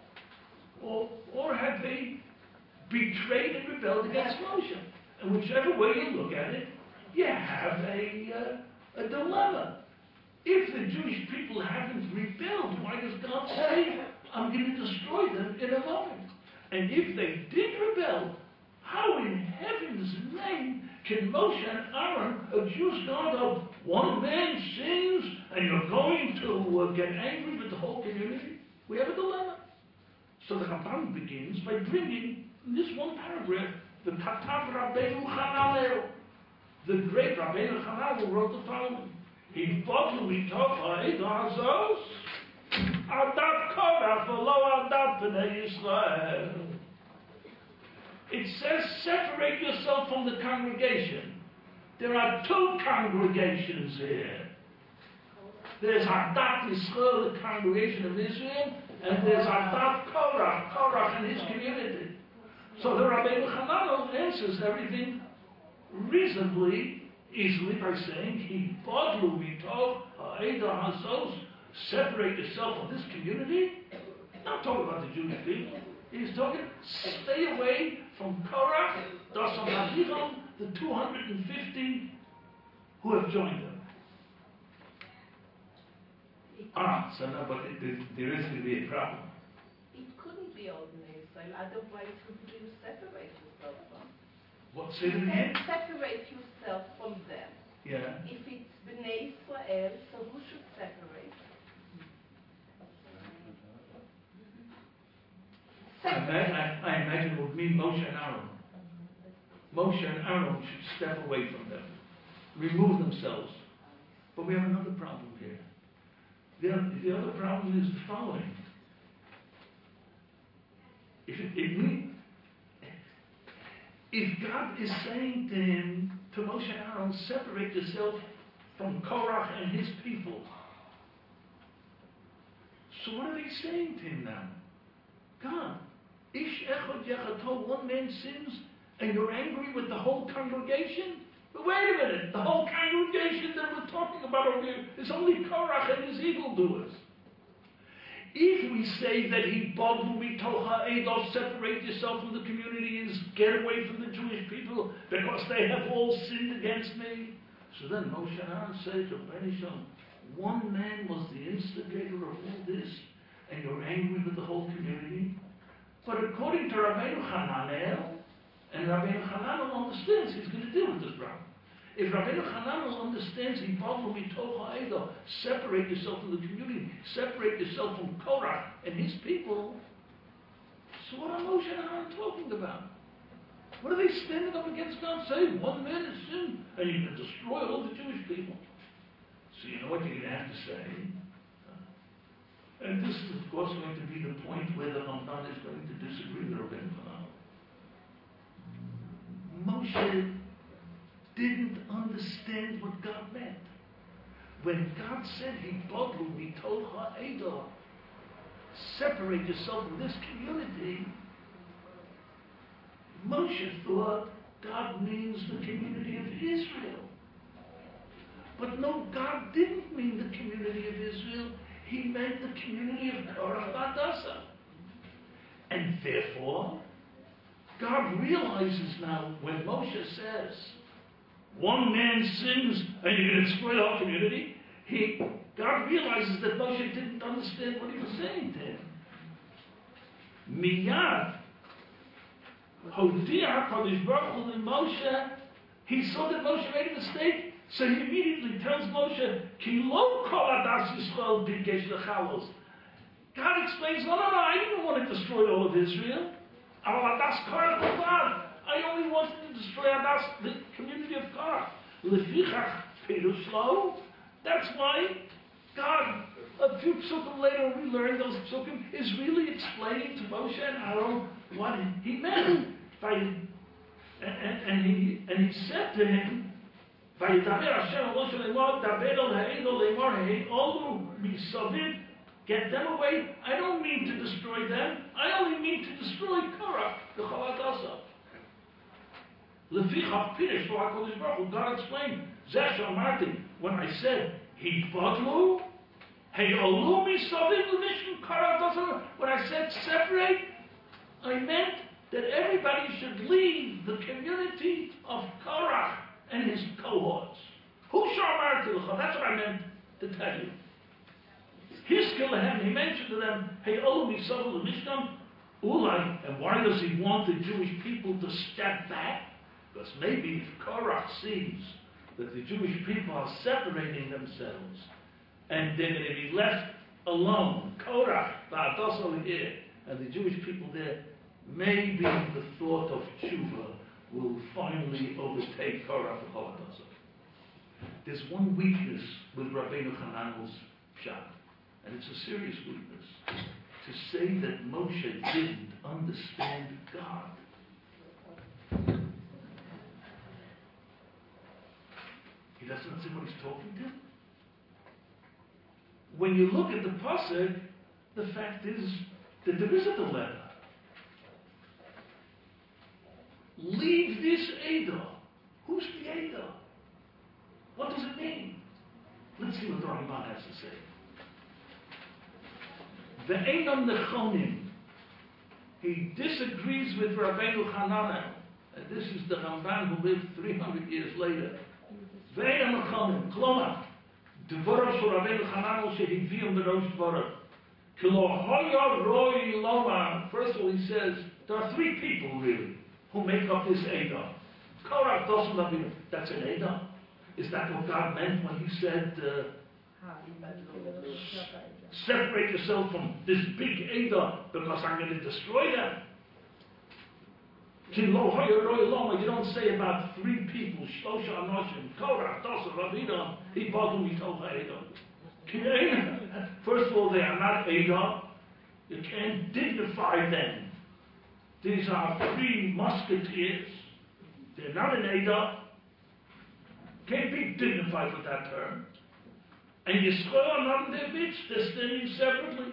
Or had they betrayed and rebelled against Moshe? And whichever way you look at it, you have a dilemma. If the Jewish people haven't rebelled, why does God say, I'm going to destroy them in a moment? And if they did rebel, how in heaven's name can Moshe and Aaron accuse God of one man sins and you're going to get angry with the whole community? We have a dilemma. So the Ramban begins by bringing, in this one paragraph, the Katav Rabbeinu Hananel. The great Rabbeinu Hananel wrote the following. He fought mitoch ha'eda hazos, adat korach v'lo adat b'nei Yisrael. It says, separate yourself from the congregation. There are two congregations here. There's Adat Yisrael, the congregation of Israel, and there's Adat Korach, Korach and his community. So the Rabbeinu Hananel answers everything reasonably, easily by saying, He bodlu mitov ha'eda hazos, separate yourself from this community. Not talking about the Jewish people. He's talking, stay away from Korach, Dasam Hazichon, the 250 who have joined them. So now, but there is going to be a problem. It couldn't be ordinary Israel, otherwise who do you separate yourself from? What, say it again? Separate yourself from them. Yeah. If it's Bnei Israel, so who should separate? I imagine it would mean Moshe and Aaron. Moshe and Aaron should step away from them, remove themselves. But we have another problem here. The other problem is the following. If God is saying to him, to Moshe and Aaron, separate yourself from Korach and his people. So what are they saying to him now? God, Ish echad yechato, one man sins, and you're angry with the whole congregation? But wait a minute, the whole congregation that we're talking about over here is only Korach and his evildoers. If we say that he bodlu mitocha edos, separate yourself from the community, is get away from the Jewish people because they have all sinned against me, so then Moshe and Aaron say to Benishon, one man was the instigator of all this, and you're angry with the whole community? But according to Rabbeinu Hananel, and Rabbeinu Hananel understands he's going to deal with this problem. If Rabbeinu Hananel understands he bodlu mitocha edo, separate yourself from the community, separate yourself from Korach and his people, so what are Moshe and Aaron talking about? What are they standing up against God saying? One man has sinned, and you can destroy all the Jewish people. So you know what you're going to have to say? And this is, of course, going to be the point where the Ramban is going to disagree with Rabbeinu Hananel. Moshe didn't understand what God meant. When God said, he bodlu mitocha edo, separate yourself from this community, Moshe thought God means the community of Israel. But no, God didn't mean the community of Israel. He meant the community of Korach Hadassah. And therefore, God realizes now when Moshe says, one man sins and you're going to destroy the whole community, God realizes that Moshe didn't understand what he was saying to him. Miyad, Hodiah HaKadosh Baruch Hu to Moshe, he saw that Moshe made a mistake, so he immediately tells Moshe, Ki lo kol adas Yisrael bikesh lechalos. God explains, no, I didn't want to destroy all of Israel. Aval adas Korach b'lvad. I only wanted to destroy Adas, the community of Korach. Lefichach perush lo. That's why God, a few psukim later, we learned those psukim, is really explaining to Moshe and Aaron what he meant. And he said to him, "Vayidaber Hashem al Moshe lemor, daber el ha'edol lemor he'olu misaviv." Get them away. I don't mean to destroy them. I only mean to destroy Korach, the Chol Hadassah. Lefichach pirush lo HaKadosh Baruch Hu. God explained, Zeh she'amarti, when I said hibadlu, he'olu misaviv l'mishkan Korach Hadassah, when I said separate, I meant that everybody should leave the community of Korach and his cohorts. Hu she'amarti l'cha, that's what I meant to tell you. He mentioned to them, he'olu misaviv l'mishkan, ulai, and why does he want the Jewish people to step back? Because maybe if Korach sees that the Jewish people are separating themselves and they're going to be left alone, Korach, Hadassah over here, and the Jewish people there, maybe the thought of tshuva will finally overtake Korach and Hadassah. There's one weakness with Rabbeinu Hananel's pshat, and it's a serious weakness, to say that Moshe didn't understand God. He doesn't see what he's talking to. When you look at the pasuk, the fact is that there is a dilemma. Leave this Eidah. Who's the Eidah? What does it mean? Let's see what the Ramban has to say. Ve'enam nechonim. He disagrees with Rabbeinu Hananel. And this is the Ramban who lived 300 years later. Ve'enam nechonim. Klomar. Dvorav shel Rabbeinu Hananel shehiviim berosh dvorav. Kilo hoya roi loma. First of all, he says, there are three people really who make up this Eidah. Korach doesn't love you. That's an Eidah. Is that what God meant when he said, separate yourself from this big Eidah because I'm going to destroy them? You don't say about three people, Shlosha Anoshim, Korach, Hadassah, Ravina, Hibadu Mitocha Eidah. First of all, they are not Eidah. You can't dignify them. These are three musketeers. They're not an Eidah. Can't be dignified with that term. And Yisrael are not in their midst. They're standing separately.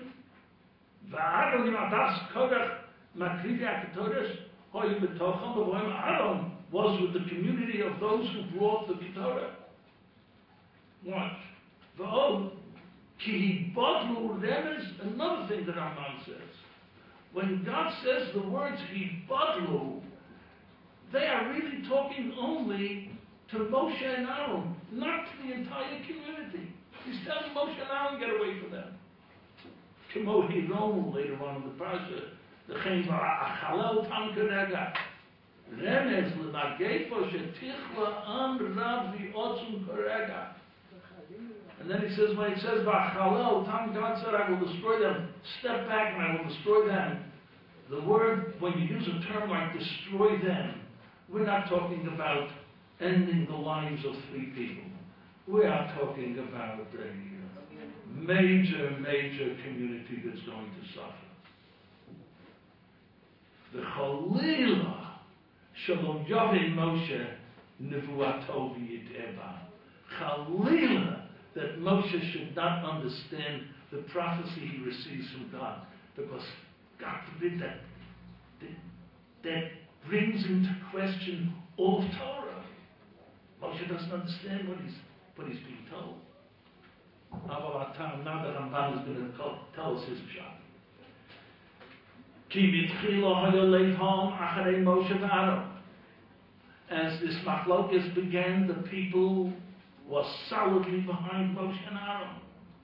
Va'adon im adas Korach makrivi hakatodesh hoyu b'tocham b'voim Aaron was with the community of those who brought the Torah. Watch. V'od, ki hibadlu remez, another thing that Ramban says. When God says the words hibadlu, they are really talking only to Moshe and Aaron, not to the entire community. He's telling Moshe and Aaron, get away from them. Kemo Hiron, later on in the parasha, the Chen Achalel Tam Kerega, Remez L'Nagefo Shetichla Am Rav V'Otzum Kerega. And then he says, when it says V'Achalel Tam, God said, I will destroy them. Step back and I will destroy them. The word, when you use a term like destroy them, we're not talking about ending the lives of 3 people. We are talking about a major community that's going to suffer. The Chalila Shalom Yaveh Moshe Nevuato V'Yit'eba. Chalila, that Moshe should not understand the prophecy he receives from God, because God forbid that brings into question all of Torah. Moshe doesn't understand what he's being told. Now the Ramban is going to tell us his pshat. As this machlokas began, the people was solidly behind Moshe and Aaron.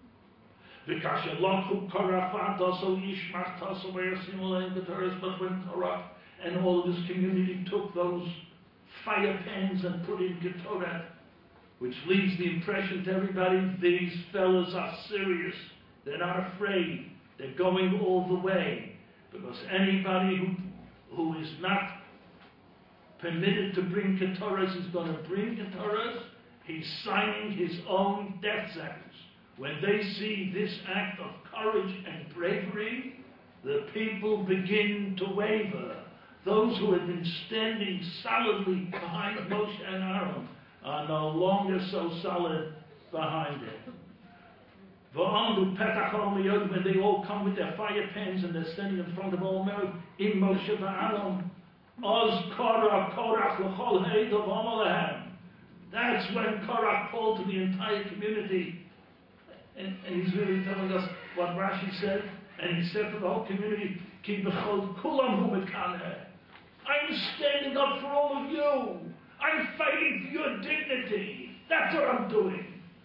But when Korach and all of his community took those fire pans and put in Ketorah, which leaves the impression to everybody, these fellas are serious. They're not afraid. They're going all the way. Because anybody who is not permitted to bring Ketorahs is going to bring Ketorahs. He's signing his own death sentence. When they see this act of courage and bravery, the people begin to waver. Those who had been standing solidly behind Moshe and Aaron are no longer so solid behind it. When they all come with their fire pans and they're standing in front of all men in Moshe and Aaron, that's when Korach called to the entire community. And he's really telling us what Rashi said. And he said to the whole community, I'm standing up for all of you. I'm fighting for your dignity. That's what I'm doing.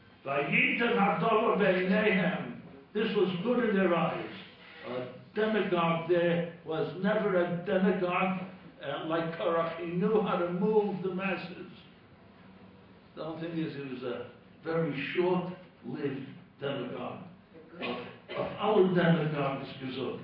This was good in their eyes. A demagogue there was never a demagogue like Korach. He knew how to move the masses. The only thing is, he was a very short-lived demagogue. Of our demagogues gesucht.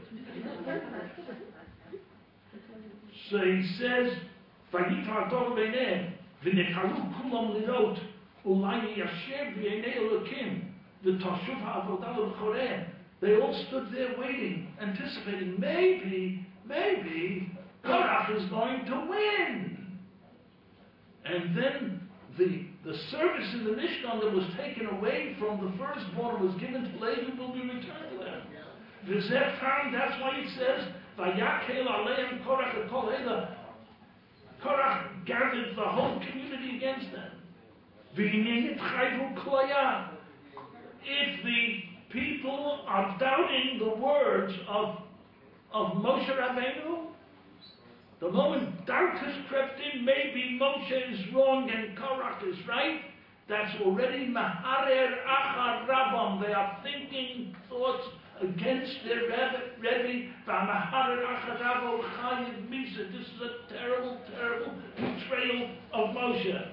So he says, "Vayitra Torah b'nei v'nekalu kulam lirot ulai yasher b'nei Elokim v'tashuv ha'avodah l'choreh." They all stood there waiting, anticipating maybe Korach is going to win. And then the service in the Mishkan that was taken away from the firstborn was given to Levi will be returned to them. That's why it says, Vayakel aleim Korach kol ha'ela. Korach gathered the whole community against them. V'hinei nitchayvu kloya. If the people are doubting the words of Moshe Rabbeinu, the moment doubt has crept in, maybe Moshe is wrong and Korach is right, that's already Maharer Achar Rabam. They are thinking thoughts against their Rebbe. Maharer Achar Rabam Chayiv Misa. This is a terrible betrayal of Moshe.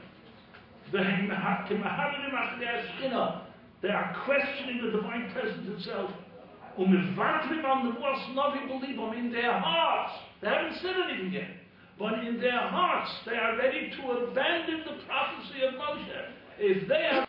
They are questioning the divine presence itself. In their hearts, they haven't said anything yet, but in their hearts they are ready to abandon the prophecy of Moshe. If they are